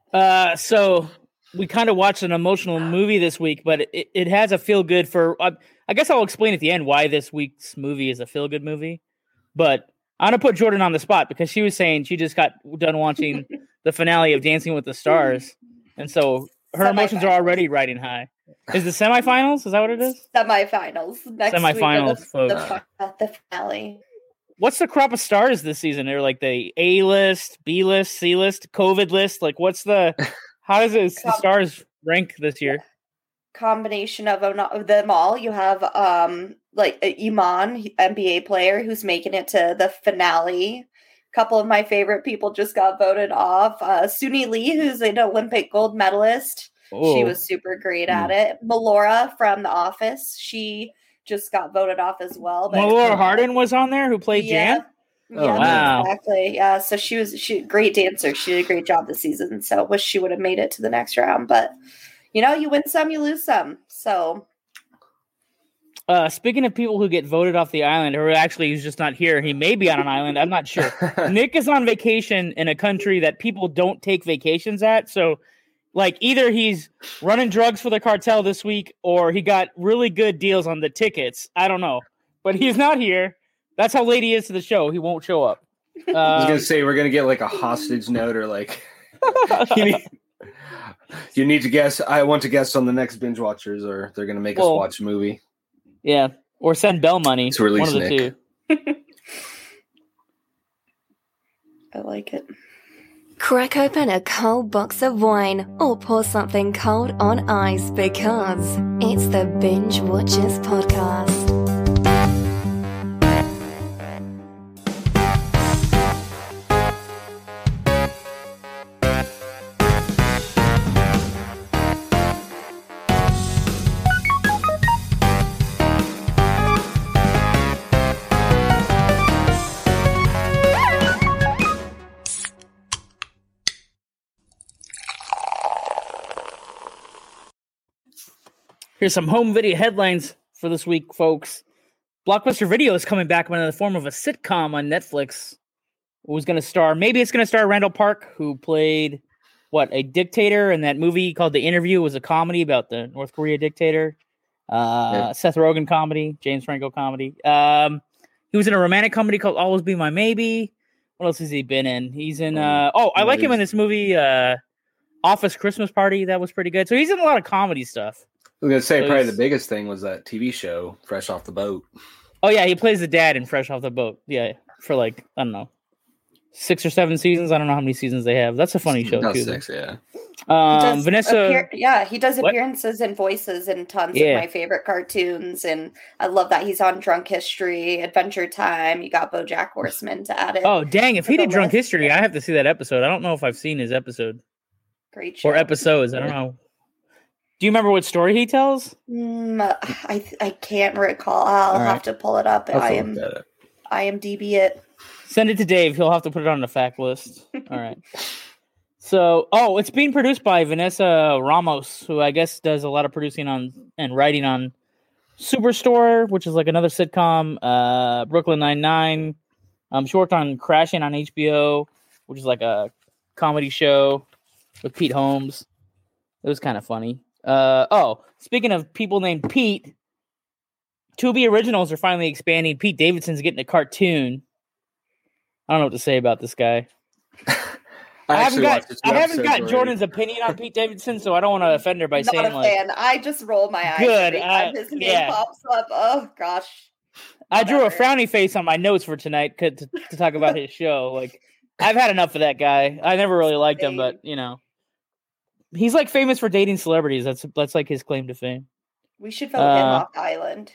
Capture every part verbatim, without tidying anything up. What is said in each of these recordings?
Uh, so we kind of watched an emotional movie this week, but it, it has a feel good for. Uh, I guess I'll explain at the end why this week's movie is a feel good movie. But I'm gonna put Jordan on the spot because she was saying she just got done watching the finale of Dancing with the Stars, and so her emotions are already riding high. Is the semifinals? Is that what it is? Semifinals. Next semifinals. week are the, the, the finale. What's the crop of stars this season? They're like the A list, B list, C list, COVID list. Like, what's the? How does it, the stars rank this year? Combination of, of them all. You have um like Iman, N B A player, who's making it to the finale. A couple of my favorite people just got voted off. Uh, Suni Lee, who's an Olympic gold medalist. Oh. She was super great at mm. it. Melora from The Office. She just got voted off as well. But Melora Hardin was on there, who played yeah. Jan. Yeah, oh, wow. Exactly. Yeah, so she was she great dancer. She did a great job this season. So wish she would have made it to the next round. But you know, you win some, you lose some. So uh, speaking of people who get voted off the island, or actually he's just not here, he may be on an island. I'm not sure. Nick is on vacation in a country that people don't take vacations at. So like either he's running drugs for the cartel this week or he got really good deals on the tickets. I don't know. But he's not here. That's how late he is to the show. He won't show up. Um, I was going to say, we're going to get like a hostage note or like, you, need, you need to guess. I want to guess on the next Binge Watchers or they're going to make well, us watch a movie. Yeah. Or send Bell money. To release one of the Nick. two. I like it. Crack open a cold box of wine or pour something cold on ice because it's the Binge Watchers podcast. Here's some home video headlines for this week, folks. Blockbuster Video is coming back in the form of a sitcom on Netflix. Who's going to star? Maybe it's going to star Randall Park, who played what a dictator in that movie called The Interview. It was a comedy about the North Korea dictator. Uh, yeah. Seth Rogen comedy, James Franco comedy. Um, he was in a romantic comedy called Always Be My Maybe. What else has he been in? He's in. Uh, oh, I like him in this movie, uh, Office Christmas Party. That was pretty good. So he's in a lot of comedy stuff. I was going to say, so probably the biggest thing was that T V show, Fresh Off the Boat. Oh, yeah, he plays the dad in Fresh Off the Boat. Yeah, for like, I don't know, six or seven seasons. I don't know how many seasons they have. That's a funny show, About too. Six, yeah. Um, Vanessa. Appear- yeah, he does appearances what? and voices in tons yeah. of my favorite cartoons. And I love that he's on Drunk History, Adventure Time. You got BoJack Horseman to add it. Oh, dang. If he did Drunk list. History, I have to see that episode. I don't know if I've seen his episode. Great show. Or episodes. I don't know. Do you remember what story he tells? Mm, I I can't recall. I'll All have right. to pull it up. I'll I am I am D B it. Send it to Dave. He'll have to put it on the fact list. All right. So, oh, it's being produced by Vanessa Ramos, who I guess does a lot of producing on and writing on Superstore, which is like another sitcom. Uh, Brooklyn Nine-Nine. Um, she worked on Crashing on H B O, which is like a comedy show with Pete Holmes. It was kind of funny. Uh, oh, speaking of people named Pete, Tubi Originals are finally expanding. Pete Davidson's getting a cartoon. I don't know what to say about this guy. I, I haven't got I haven't got already. Jordan's opinion on Pete Davidson, so I don't want to offend her by Not saying a like. Fan. I just roll my eyes good. every time uh, his name yeah. pops up. Oh gosh. I Whatever. drew a frowny face on my notes for tonight to, to, to talk about his show. Like, I've had enough of that guy. I never really liked him, but you know. He's like famous for dating celebrities. That's that's like his claim to fame. We should vote uh, him off the island.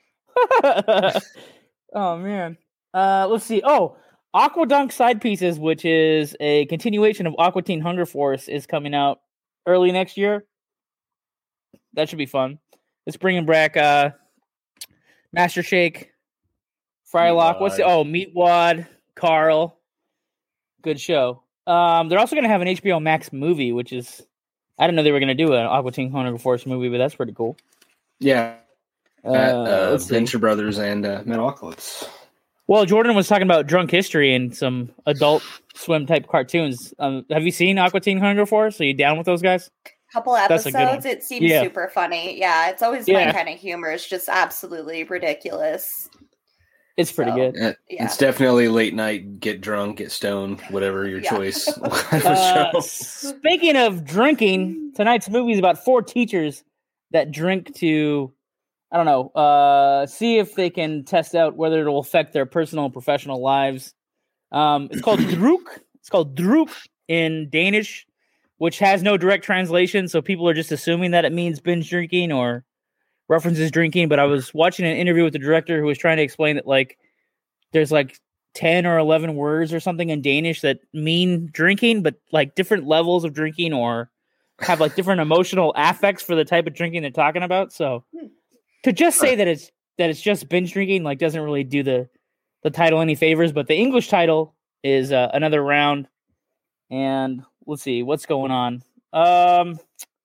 Oh man. Uh, let's see. Oh, Aquadunk Side Pieces, which is a continuation of Aqua Teen Hunger Force, is coming out early next year. That should be fun. It's bringing back uh, Master Shake, Frylock. What's the oh Meatwad, Carl. Good show. Um, they're also going to have an H B O Max movie, which is. I didn't know they were going to do an Aqua Teen Hunger Force movie, but that's pretty cool. Yeah. Uh, At, uh, Venture Brothers and uh, Metalocalypse. Well, Jordan was talking about Drunk History and some adult Swim type cartoons. Um, have you seen Aqua Teen Hunger Force? Are you down with those guys? Couple episodes, it seems yeah. super funny. Yeah, it's always yeah. my kind of humor. It's just absolutely ridiculous. It's pretty so, good. It, yeah. It's definitely late night, get drunk, get stoned, whatever your yeah. choice. uh, speaking of drinking, tonight's movie is about four teachers that drink to, I don't know, uh, see if they can test out whether it will affect their personal and professional lives. Um, it's called Druk. It's called Druk in Danish, which has no direct translation, so people are just assuming that it means binge drinking or references drinking. But I was watching an interview with the director who was trying to explain that like there's like ten or eleven words or something in Danish that mean drinking, but like different levels of drinking or have like different emotional affects for the type of drinking they're talking about. So to just say that it's that it's just binge drinking like doesn't really do the the title any favors. But the English title is uh, Another Round, and let's see what's going on. Um,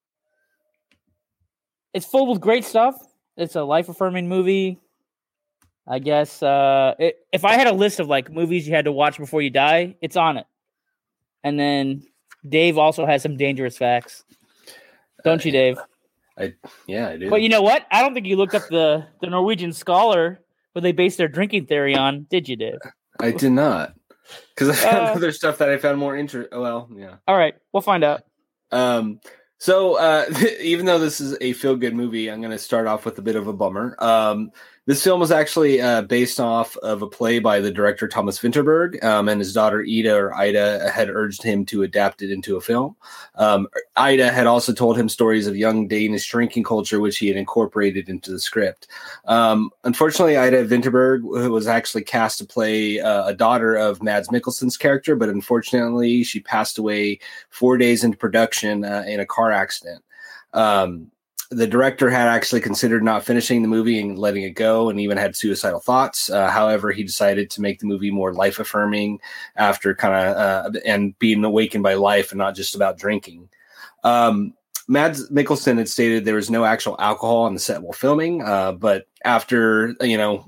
it's full with great stuff. It's a life-affirming movie. I guess uh, it, if I had a list of like movies you had to watch before you die, it's on it. And then Dave also has some dangerous facts, don't you, Dave? I yeah, I do. But you know what? I don't think you looked up the the Norwegian scholar who they based their drinking theory on, did you, Dave? I did not, because I found uh, other stuff that I found more interesting. Well, yeah. All right, we'll find out. Um. So, uh, even though this is a feel-good movie, I'm going to start off with a bit of a bummer. Um, this film was actually uh, based off of a play by the director Thomas Vinterberg, um, and his daughter Ida or Ida had urged him to adapt it into a film. Um, Ida had also told him stories of young Danish drinking culture, which he had incorporated into the script. Um, unfortunately, Ida Vinterberg was actually cast to play uh, a daughter of Mads Mikkelsen's character, but unfortunately, she passed away four days into production uh, in a car accident. Um, the director had actually considered not finishing the movie and letting it go, and even had suicidal thoughts. Uh, however, he decided to make the movie more life affirming after kind of uh, and being awakened by life and not just about drinking. Um, Mads Mikkelsen had stated there was no actual alcohol on the set while filming, uh, but after, you know,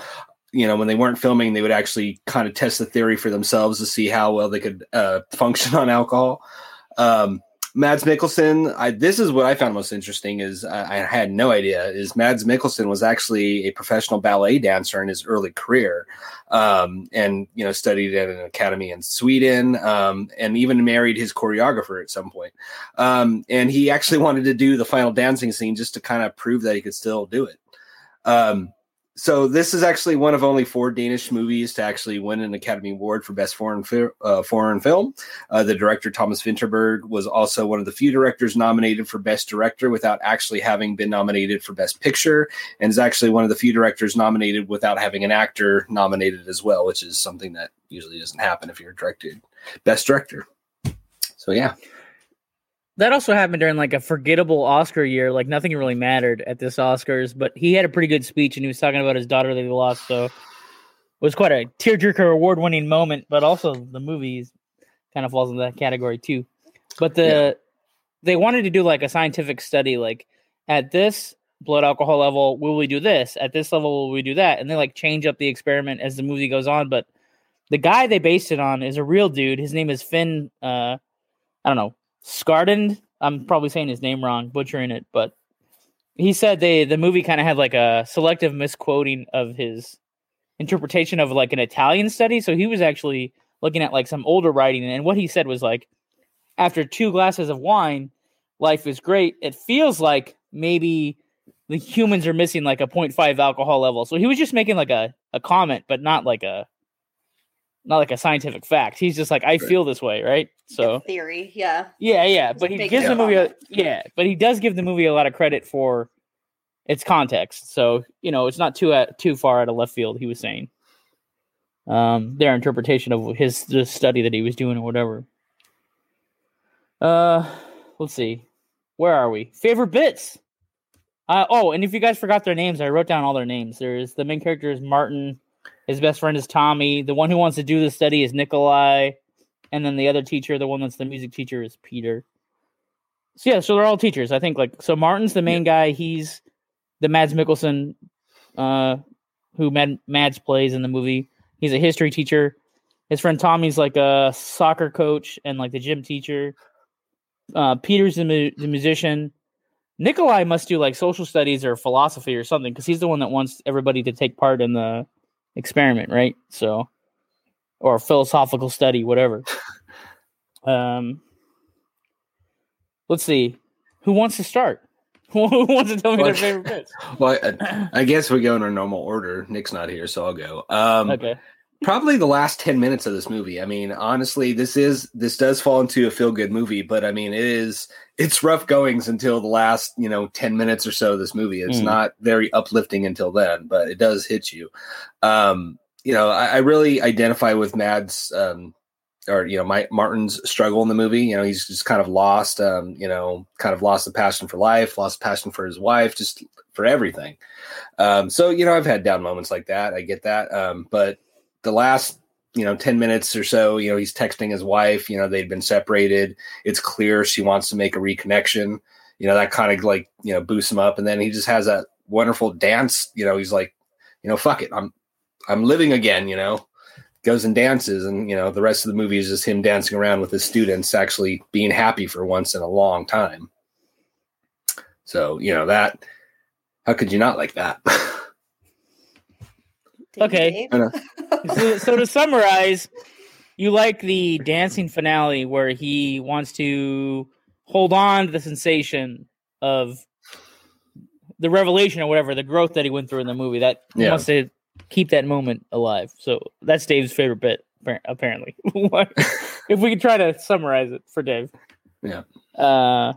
you know, when they weren't filming, they would actually kind of test the theory for themselves to see how well they could uh, function on alcohol. Um, Mads Mikkelsen, I, this is what I found most interesting is I, I had no idea is Mads Mikkelsen was actually a professional ballet dancer in his early career, um, and, you know, studied at an academy in Sweden, um, and even married his choreographer at some point. Um, and he actually wanted to do the final dancing scene just to kind of prove that he could still do it. Um, So this is actually one of only four Danish movies to actually win an Academy Award for Best Foreign fi- uh, Foreign Film. Uh, the director, Thomas Vinterberg, was also one of the few directors nominated for Best Director without actually having been nominated for Best Picture, and is actually one of the few directors nominated without having an actor nominated as well, which is something that usually doesn't happen if you're directed Best Director. So, yeah. That also happened during like a forgettable Oscar year. Like nothing really mattered at this Oscars, but he had a pretty good speech and he was talking about his daughter that he lost. So it was quite a tearjerker award winning moment, but also the movie kind of falls in that category too. But the, yeah. they wanted to do like a scientific study, like at this blood alcohol level, will we do this? At this level, will we do that? And they like change up the experiment as the movie goes on. But the guy they based it on is a real dude. His name is Finn. Uh, I don't know. Skardend, I'm probably saying his name wrong, butchering it, but he said they the movie kind of had like a selective misquoting of his interpretation of like an Italian study. So he was actually looking at like some older writing, and what he said was like, after two glasses of wine, life is great. It feels like maybe the humans are missing like a zero point five alcohol level. So he was just making like a, a comment, but not like a not like a scientific fact. He's just like, I right. feel this way, right? So theory, yeah. Yeah, yeah. But he gives the movie a, yeah, but he does give the movie a lot of credit for its context. So, you know, it's not too uh, too far out of left field, he was saying. Um, their interpretation of his the study that he was doing or whatever. Uh let's see. Where are we? Favorite bits. Uh, oh, and if you guys forgot their names, I wrote down all their names. There's the main character is Martin. His best friend is Tommy. The one who wants to do the study is Nikolai. And then the other teacher, the one that's the music teacher, is Peter. So yeah, so they're all teachers. I think like so Martin's the main yeah. guy. He's the Mads Mikkelsen, uh, who Mad, Mads plays in the movie. He's a history teacher. His friend Tommy's like a soccer coach and like the gym teacher. Uh, Peter's the, mu- the musician. Nikolai must do like social studies or philosophy or something because he's the one that wants everybody to take part in the experiment, right? So, or philosophical study, whatever. um, let's see, who wants to start? Who wants to tell me their favorite bits? Well, I, I guess we go in our normal order. Nick's not here, so I'll go. Um, okay. Probably the last ten minutes of this movie. I mean, honestly, this is this does fall into a feel good movie, but I mean, it is it's rough goings until the last you know ten minutes or so of this movie. It's mm. not very uplifting until then, but it does hit you. Um, you know, I, I really identify with Mads um, or you know, my, Martin's struggle in the movie. You know, he's just kind of lost. Um, you know, kind of lost the passion for life, lost passion for his wife, just for everything. Um, so you know, I've had down moments like that. I get that, um, but the last, you know, ten minutes or so, you know, he's texting his wife, you know, they'd been separated. It's clear she wants to make a reconnection, you know, that kind of like, you know, boosts him up. And then he just has that wonderful dance, you know, he's like, you know, fuck it. I'm, I'm living again, you know, goes and dances. And, you know, the rest of the movie is just him dancing around with his students, actually being happy for once in a long time. So, you know, that, how could you not like that? Okay. so, so to summarize, you like the dancing finale where he wants to hold on to the sensation of the revelation or whatever, the growth that he went through in the movie. That he yeah. wants to keep that moment alive. So that's Dave's favorite bit, apparently. If we could try to summarize it for Dave. Yeah. Uh,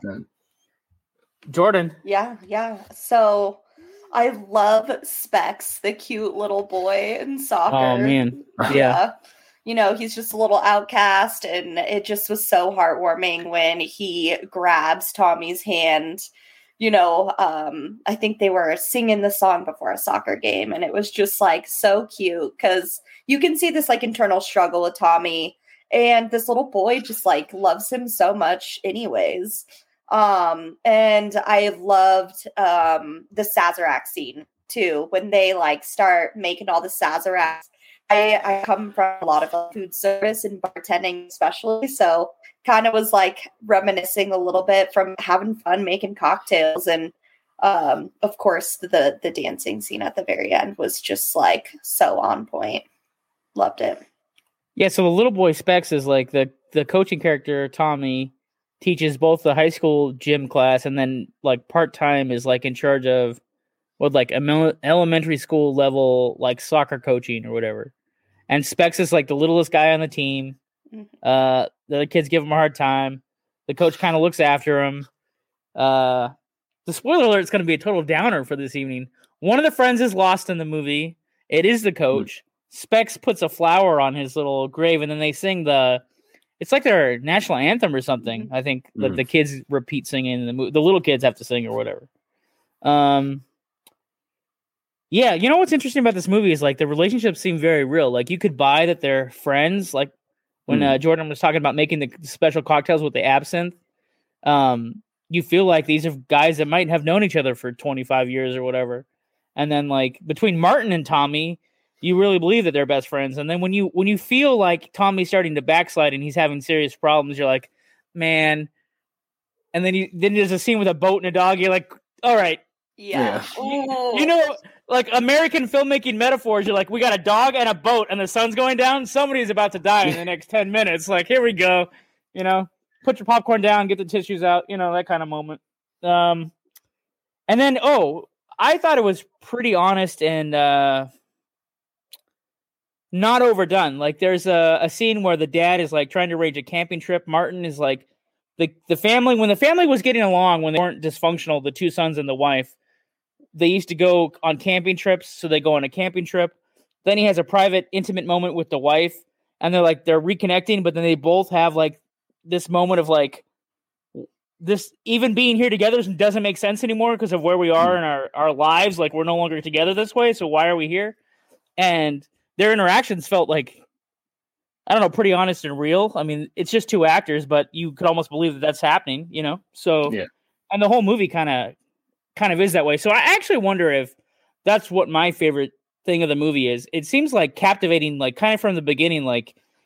Jordan. Yeah, yeah. So I love Specs, the cute little boy in soccer. Oh, man. Yeah. yeah. You know, he's just a little outcast, and it just was so heartwarming when he grabs Tommy's hand. You know, um, I think they were singing the song before a soccer game, and it was just, like, so cute because you can see this, like, internal struggle with Tommy, and this little boy just, like, loves him so much anyways. Um, and I loved um, the Sazerac scene too, when they like start making all the Sazeracs. I, I come from a lot of uh, food service and bartending especially, so kind of was like reminiscing a little bit from having fun making cocktails. And um, of course, the the dancing scene at the very end was just like so on point. Loved it. Yeah, so the little boy Specs is like the, the coaching character, Tommy, teaches both the high school gym class and then like part-time is like in charge of what like a elementary school level like soccer coaching or whatever. And Specs is like the littlest guy on the team. Uh, the other kids give him a hard time. The coach kind of looks after him. Uh, the spoiler alert is going to be a total downer for this evening. One of the friends is lost in the movie. It is the coach. Specs puts a flower on his little grave and then they sing the It's like their national anthem or something. I think that mm. the kids repeat singing, and the mo- the little kids have to sing or whatever. Um, yeah, you know what's interesting about this movie is like the relationships seem very real. Like you could buy that they're friends. Like when mm. uh, Jordan was talking about making the special cocktails with the absinthe, um, you feel like these are guys that might have known each other for twenty-five years or whatever. And then like between Martin and Tommy, you really believe that they're best friends. And then when you when you feel like Tommy's starting to backslide and he's having serious problems, you're like, man. And then you then there's a scene with a boat and a dog. You're like, all right. Yeah. yeah. You know, like American filmmaking metaphors, you're like, we got a dog and a boat and the sun's going down. Somebody's about to die in the next ten minutes. Like, here we go. You know, put your popcorn down, get the tissues out, you know, that kind of moment. Um, and then, oh, I thought it was pretty honest and uh not overdone. Like there's a, a scene where the dad is like trying to arrange a camping trip. Martin is like the, the family, when the family was getting along, when they weren't dysfunctional, the two sons and the wife, they used to go on camping trips. So they go on a camping trip. Then he has a private, intimate moment with the wife and they're like, they're reconnecting, but then they both have like this moment of like this, even being here together doesn't make sense anymore because of where we are in our, our lives. Like we're no longer together this way. So why are we here? And their interactions felt like, I don't know, pretty honest and real. I mean, it's just two actors, but you could almost believe that that's happening, you know? So, yeah. And the whole movie kind of, kind of is that way. So I actually wonder if that's what my favorite thing of the movie is. It seems like captivating, like kind of from the beginning, like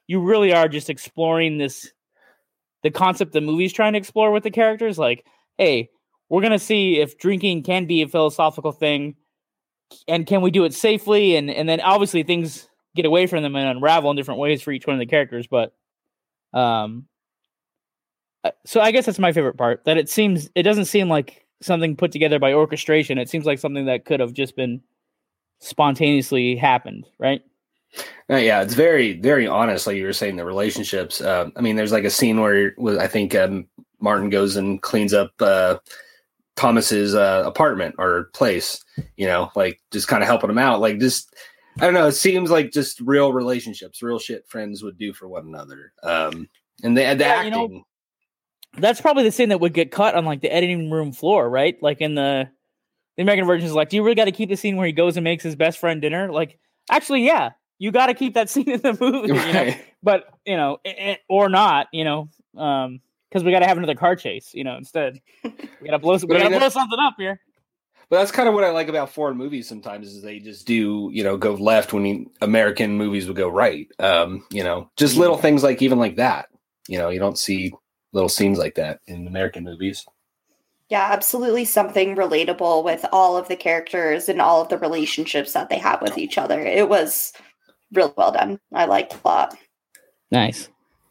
you really are just exploring this, the concept the movie's trying to explore with the characters. Like, hey, we're going to see if drinking can be a philosophical thing and can we do it safely? And, and then obviously things get away from them and unravel in different ways for each one of the characters. But, um, so I guess that's my favorite part, that it seems, it doesn't seem like something put together by orchestration. It seems like something that could have just been spontaneously happened, right? Uh, yeah, it's very, very honest. Like you were saying, the relationships. Uh, I mean, there's like a scene where I think um, Martin goes and cleans up uh, Thomas's uh, apartment or place. You know, like just kind of helping him out. Like just, I don't know. It seems like just real relationships, real shit friends would do for one another. Um, and the, the yeah, acting. You know, that's probably the scene that would get cut on like the editing room floor, right? Like in the the American version is like, do you really got to keep the scene where he goes and makes his best friend dinner? Like, actually, yeah. You got to keep that scene in the movie, right. you know? But, you know, it, it, or not, you know, um, because we got to have another car chase, you know, instead. We got to blow, we gotta I mean, blow something up here. But that's kind of what I like about foreign movies sometimes is they just do, you know, go left when he, American movies would go right. Um, you know, just little things like even like that. You know, you don't see little scenes like that in American movies. Yeah, absolutely something relatable with all of the characters and all of the relationships that they have with each other. It was really well done. I liked it a lot. Nice.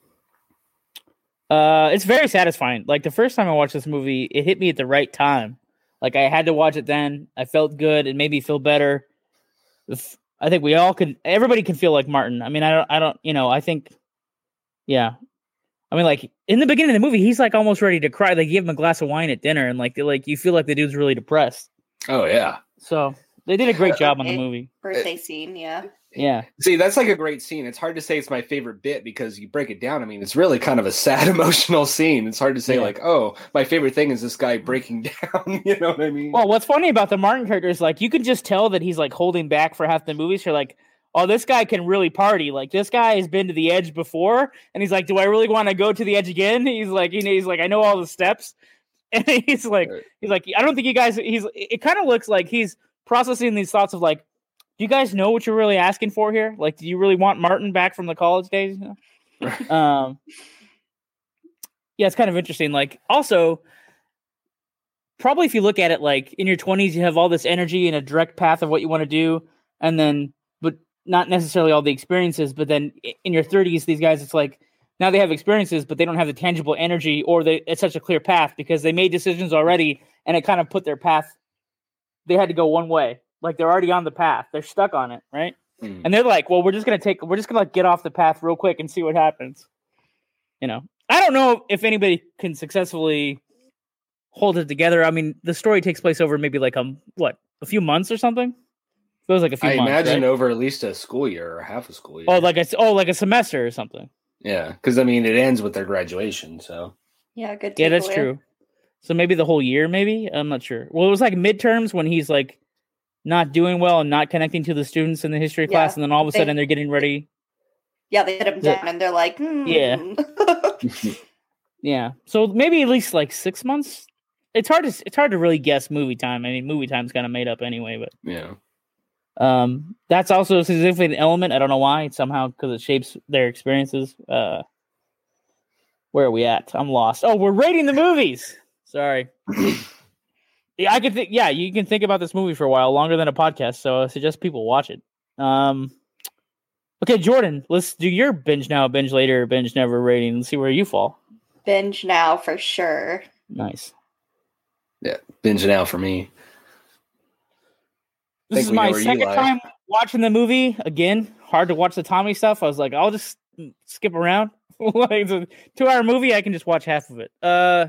Uh, it's very satisfying. Like the first time I watched this movie, it hit me at the right time. Like I had to watch it then. I felt good. It made me feel better. If, I think we all could. Everybody can feel like Martin. I mean, I don't. I don't. You know. I think. Yeah. I mean, like in the beginning of the movie, he's like almost ready to cry. They give him a glass of wine at dinner, and like, like you feel like the dude's really depressed. Oh yeah. So they did a great job on the movie. Birthday scene, yeah. Yeah. See, that's like a great scene. It's hard to say it's my favorite bit because you break it down. I mean, it's really kind of a sad, emotional scene. It's hard to say yeah. like, oh, my favorite thing is this guy breaking down. You know what I mean? Well, what's funny about the Martin character is like you can just tell that he's like holding back for half the movie. So you're like, oh, this guy can really party. Like this guy has been to the edge before, and he's like, do I really want to go to the edge again? He's like, you know, he's like, I know all the steps, and he's like, he's like, I don't think you guys. He's. It kind of looks like he's processing these thoughts of like, do you guys know what you're really asking for here? Like, do you really want Martin back from the college days? You know? um, yeah, it's kind of interesting. Like, also, probably if you look at it, like in your twenties, you have all this energy and a direct path of what you want to do, and then, but not necessarily all the experiences. But then in your thirties, these guys, it's like now they have experiences, but they don't have the tangible energy, or they it's such a clear path because they made decisions already, and it kind of put their path. They had to go one way. Like they're already on the path. They're stuck on it, right? Mm. And they're like, well, we're just going to take, we're just going to like get off the path real quick and see what happens. You know, I don't know if anybody can successfully hold it together. I mean, the story takes place over maybe like, um, what, a few months or something? It was like a few I months. I imagine right? over at least a school year or half a school year. Oh, like a, oh, like a semester or something. Yeah. Cause I mean, it ends with their graduation. So yeah, good. Yeah, that's away. True. So maybe the whole year, maybe? I'm not sure. Well, it was like midterms when he's like, not doing well and not connecting to the students in the history yeah, class, and then all of a sudden they, they're getting ready. Yeah, they hit him down, and they're like, hmm. yeah, yeah. So maybe at least like six months. It's hard to it's hard to really guess movie time. I mean, movie time's kind of made up anyway, but yeah. Um, that's also a significant element. I don't know why. It's somehow because it shapes their experiences. Uh, where are we at? I'm lost. Oh, we're rating the movies. Sorry. Yeah, I can think. Yeah, you can think about this movie for a while, longer than a podcast. So I suggest people watch it. Um, okay, Jordan, let's do your binge now, binge later, binge never rating. Let's see where you fall. Binge now for sure. Nice. Yeah, binge now for me. This is my second time watching the movie. Again, hard to watch the Tommy stuff. I was like, I'll just skip around. Like it's a two-hour movie. I can just watch half of it. Uh.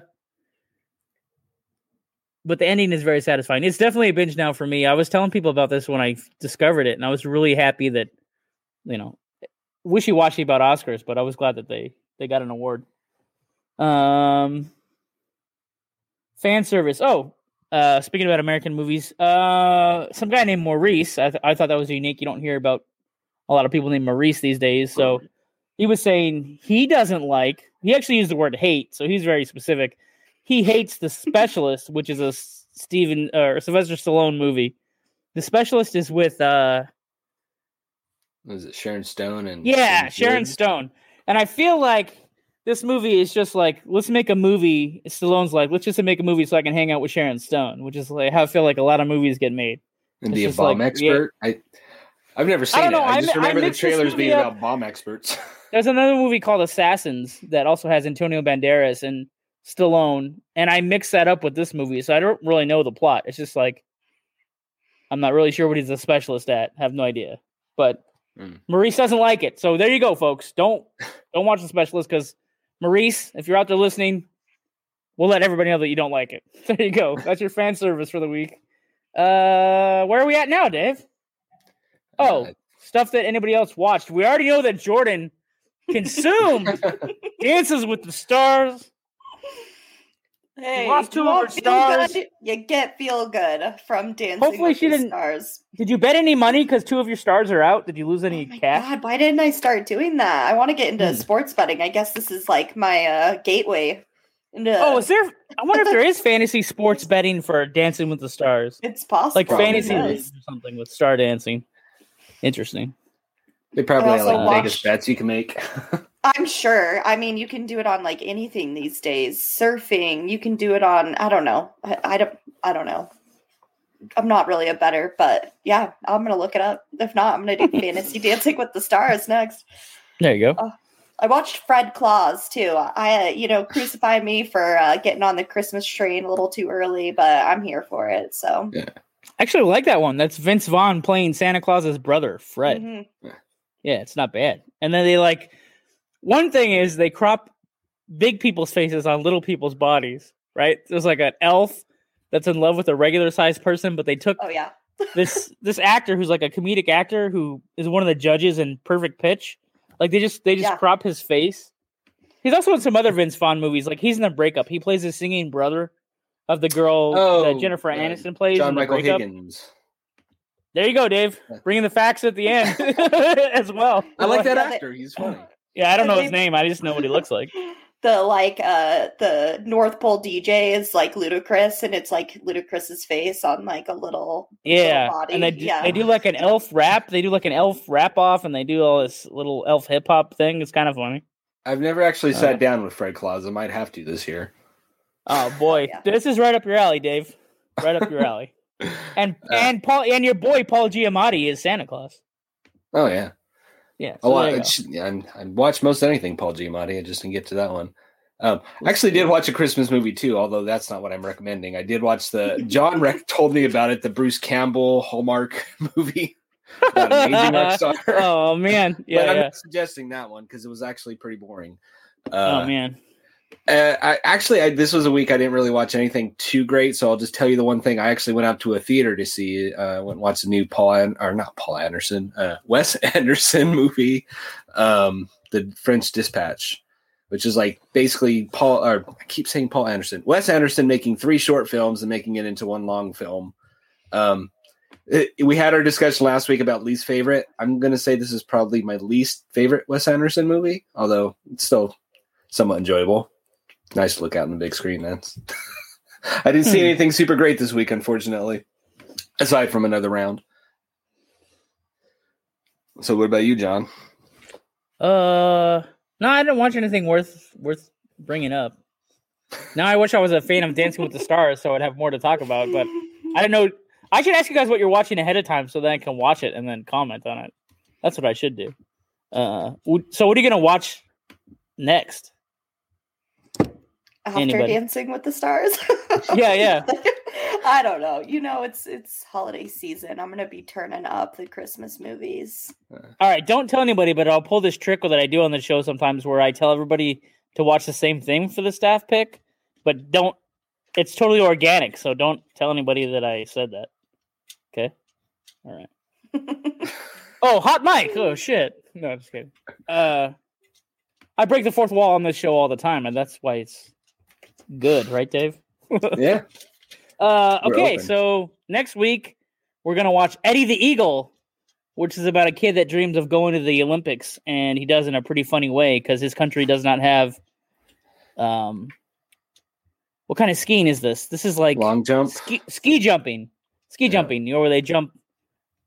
But the ending is very satisfying. It's definitely a binge now for me. I was telling people about this when I discovered it, and I was really happy that, you know, wishy-washy about Oscars, but I was glad that they, they got an award. Um, fan service. Oh, uh, speaking about American movies, uh, some guy named Maurice, I, th- I thought that was unique. You don't hear about a lot of people named Maurice these days. So he was saying he doesn't like, he actually used the word hate, so he's very specific. He hates The Specialist, which is a Steven or uh, Sylvester Stallone movie. The Specialist is with uh, Was it Sharon Stone and Yeah, and Sharon Good? Stone. And I feel like this movie is just like, let's make a movie. Stallone's like, let's just make a movie so I can hang out with Sharon Stone, which is like how I feel like a lot of movies get made. And It's be a just bomb like, expert. I I've never seen don't it. know, I I just mi- I remember the mixed this trailers movie being up. about bomb experts. There's another movie called Assassins that also has Antonio Banderas and Stallone, and I mixed that up with this movie, so I don't really know the plot. It's just like I'm not really sure what he's a specialist at. Have no idea. But Mm. Maurice doesn't like it, so there you go, folks. Don't don't watch The Specialist because Maurice, if you're out there listening, we'll let everybody know that you don't like it. There you go. That's your fan service for the week. Uh, where are we at now, Dave? Oh, Uh, stuff that anybody else watched. We already know that Jordan consumed Dances with the Stars. Hey, lost two you of want her feel stars. good, you get feel good from Dancing Hopefully with she the didn't- Stars. Did you bet any money because two of your stars are out? Did you lose any Oh my cash? God, why didn't I start doing that? I want to get into Hmm. sports betting. I guess this is like my uh, gateway into. Oh, is there? I wonder if there is fantasy sports betting for Dancing with the Stars, it's possible. like Probably fantasy is. leagues or something with star dancing. Interesting. They probably I have also like Vegas watched- bets you can make. I'm sure. I mean, you can do it on like anything these days. Surfing, you can do it on. I don't know. I, I don't. I don't know. I'm not really a better, but yeah, I'm gonna look it up. If not, I'm gonna do fantasy dancing with the stars next. There you go. I watched Fred Claus too. I, uh, you know, crucify me for uh, getting on the Christmas train a little too early, but I'm here for it. So, Actually, I like that one. That's Vince Vaughn playing Santa Claus's brother, Fred. Mhm. Yeah, it's not bad. And then they like one thing is they crop big people's faces on little people's bodies, right? There's like an elf that's in love with a regular sized person, but they took Oh yeah, this this actor who's like a comedic actor who is one of the judges in Perfect Pitch. Like they just they just Yeah. crop his face. He's also in some other Vince Vaughn movies. Like he's in The Breakup. He plays the singing brother of the girl Oh, that Jennifer uh, Aniston plays John in The Michael Breakup. Higgins. There you go, Dave. Bringing the facts at the end as well. I like that Yeah, they- actor. He's funny. Yeah, I don't know his They- name. I just know what he looks like. the like uh the North Pole D J is like Ludacris, and it's like Ludacris's face on like a little Yeah, little body. and they do, yeah. they do like an elf rap. They do like an elf rap off, and they do all this little elf hip hop thing. It's kind of funny. I've never actually sat Uh, down with Fred Claus. I might have to this year. Oh boy, yeah. this is right up your alley, Dave. Right up your alley. And Uh, and Paul and your boy Paul Giamatti is Santa Claus. Oh yeah. Yeah. Oh, so I, there you go. it's- yeah, I'm- I watch most anything Paul Giamatti. I just didn't get to that one. Um, I actually did watch a Christmas movie too, although that's not what I'm recommending. I did watch the John Rec told me about it, the Bruce Campbell Hallmark movie about Amazing Rock Star. Oh man, but yeah, I'm yeah. not suggesting that one because it was actually pretty boring. Uh, Oh man. Uh, I actually, I, this was a week I didn't really watch anything too great, so I'll just tell you the one thing. I actually went out to a theater to see. Uh, went and watched a new Paul An- or not Paul Anderson, uh, Wes Anderson movie, um, The French Dispatch, which is like basically Paul. Or I keep saying Paul Anderson, Wes Anderson making three short films and making it into one long film. Um, it, we had our discussion last week about least favorite. I'm going to say this is probably my least favorite Wes Anderson movie, although it's still somewhat enjoyable. Nice to look out on the big screen. That's. I didn't see Hmm. anything super great this week, unfortunately, aside from another round. So, what about you, John? Uh, no, I didn't watch anything worth worth bringing up. Now I wish I was a fan of Dancing with the Stars, so I'd have more to talk about. But I don't know. I should ask you guys what you're watching ahead of time, so then I can watch it and then comment on it. That's what I should do. Uh, w- so what are you gonna watch next? After Anybody. Dancing with the Stars. Yeah, yeah. I don't know. You know, it's it's holiday season. I'm gonna be turning up the Christmas movies. All right, don't tell anybody, but I'll pull this trick that I do on the show sometimes, where I tell everybody to watch the same thing for the staff pick, but don't. It's totally organic, so don't tell anybody that I said that. Okay. All right. Oh, hot mic. Oh shit. No, I'm just kidding. Uh, I break the fourth wall on this show all the time, and that's why it's good, right, Dave? Yeah, Uh, We're okay, open. so next week we're gonna watch Eddie the Eagle, which is about a kid that dreams of going to the Olympics, and he does in a pretty funny way because his country does not have. Um, what kind of skiing is this? This is like long jump. ski, ski jumping, ski Yeah. jumping, you know, where they jump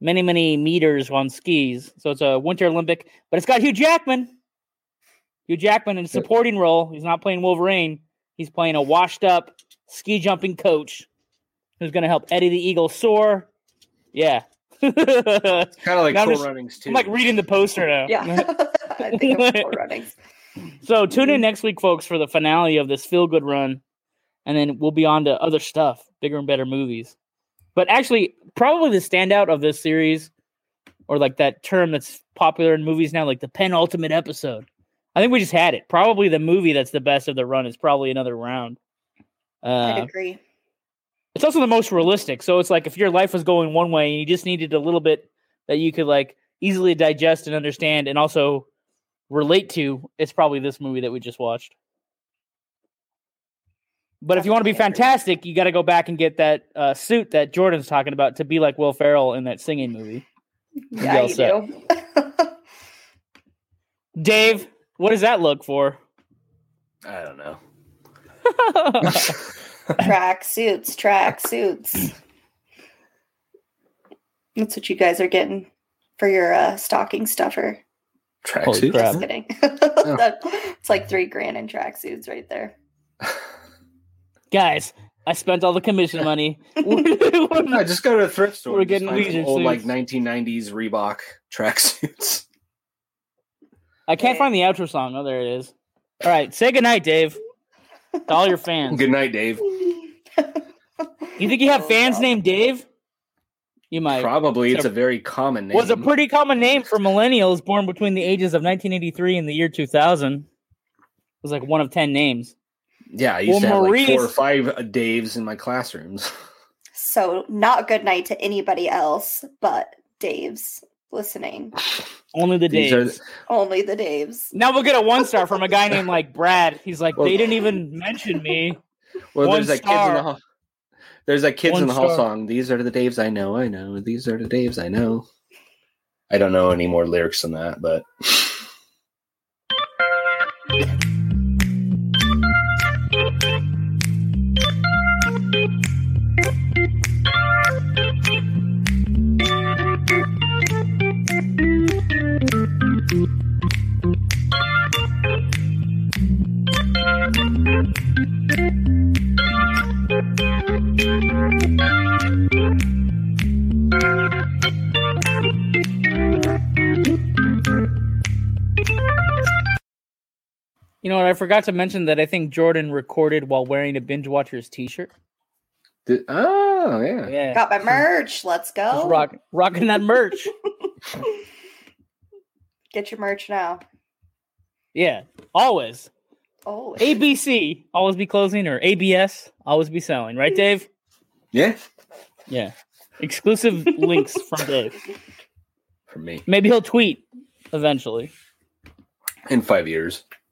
many, many meters on skis. So it's a Winter Olympic, but it's got Hugh Jackman. Hugh Jackman in a supporting role. He's not playing Wolverine. He's playing a washed-up ski jumping coach who's going to help Eddie the Eagle soar. Yeah. Kind of like Now Cool just- Runnings too. I'm like reading the poster now. Yeah. I think of Cool Runnings. So tune in next week, folks, for the finale of this feel-good run, and then we'll be on to other stuff, bigger and better movies. But actually, probably the standout of this series, or like that term that's popular in movies now, like the penultimate episode. I think we just had it. Probably the movie that's the best of the run is probably Another Round. I'd Uh, agree. it's also the most realistic. So it's like if your life was going one way and you just needed a little bit that you could like easily digest and understand and also relate to, it's probably this movie that we just watched. But if you want to be Definitely agree. fantastic, you got to go back and get that uh, suit that Jordan's talking about to be like Will Ferrell in that singing movie. Yeah, all you set. do. Dave, what does that look for? I don't know. Track suits, track suits. That's what you guys are getting for your uh, stocking stuffer. Holy Tracksuit. crap. Just kidding. It's like three grand in track suits right there. Guys, I spent all the commission money. No, just go to a thrift store. We're and just getting find some leisure old suits. like nineteen nineties Reebok tracksuits. I can't Okay. find the outro song. Oh, there it is. All right, say goodnight, Dave. To all your fans. Good night, Dave. You think you have Oh, fans God. named Dave? You might. Probably it's So- a very common name. Was a pretty common name for millennials born between the ages of nineteen eighty-three and the year two thousand. It was like one of ten names. Yeah, I used Well, to have Maurice- like four or five uh, Daves in my classrooms. So not good night to anybody else, but Dave's listening. Only the These are Daves. Only the Daves. Now we'll get a one star from a guy named like Brad. He's like, Well- they didn't even mention me. well, One there's that kids in star. the hall. There's that kids One in the hall star. song. These are the Daves I know. I know. These are the Daves I know. I don't know any more lyrics than that, but You know what? I forgot to mention that I think Jordan recorded while wearing a Binge Watchers t-shirt. Th- oh yeah. Yeah. Got my merch. Let's Just go. rock, rocking that merch. Get your merch now. Yeah. Always. Oh, A B C, always be closing, or A B S, always be selling. Right, Dave? Yeah. Yeah. Exclusive links from Dave. For me, Maybe he'll tweet eventually. in five years.